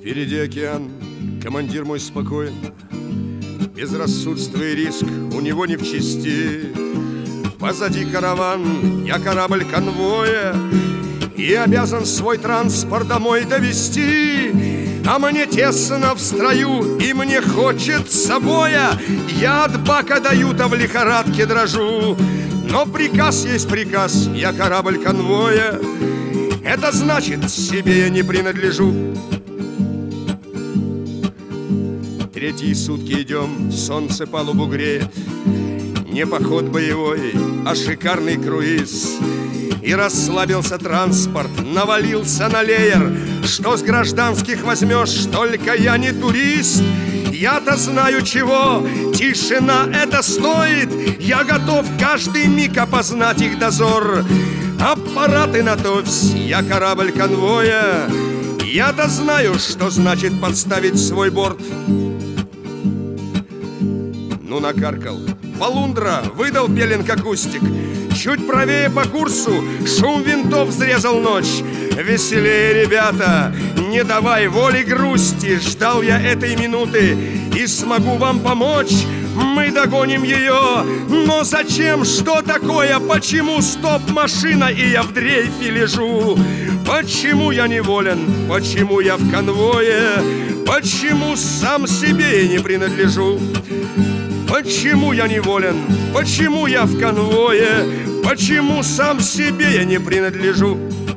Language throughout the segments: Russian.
Впереди океан, командир мой спокоен, безрассудство и риск у него не в чести. Позади караван, я корабль конвоя, и обязан свой транспорт домой довести. А мне тесно в строю, и мне хочется боя. Я от бака даю-то в лихорадке дрожу. Но приказ есть приказ, я корабль конвоя. Это значит, себе я не принадлежу. Третьи сутки идем, солнце палубу греет. Не поход боевой, а шикарный круиз. И расслабился транспорт, навалился на леер. Что с гражданских возьмешь, только я не турист. Я-то знаю чего, тишина это стоит. Я готов каждый миг опознать их дозор. Аппараты на товсь, я корабль конвоя. Я-то знаю, что значит подставить свой борт. Ну, накаркал. Полундра выдал пеленг акустик. Чуть правее по курсу шум винтов взрезал ночь. Веселее, ребята, не давай воли грусти. Ждал я этой минуты и смогу вам помочь. Мы догоним ее, но зачем, что такое? Почему стоп-машина и я в дрейфе лежу? Почему я неволен, почему я в конвое? Почему сам себе не принадлежу? Почему я неволен, почему я в конвое? Почему сам себе я не принадлежу?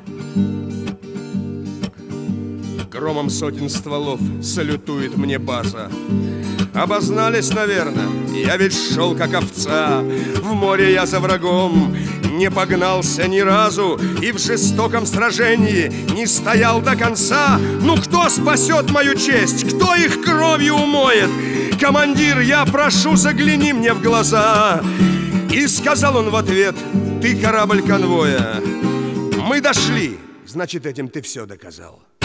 Громом сотен стволов салютует мне база. Обознались, наверное, я ведь шел как овца. В море я за врагом не погнался ни разу и в жестоком сражении не стоял до конца. Ну кто спасет мою честь, кто их кровью умоет? Командир, я прошу, загляни мне в глаза. И сказал он в ответ: ты корабль конвоя. Мы дошли, значит, этим ты все доказал.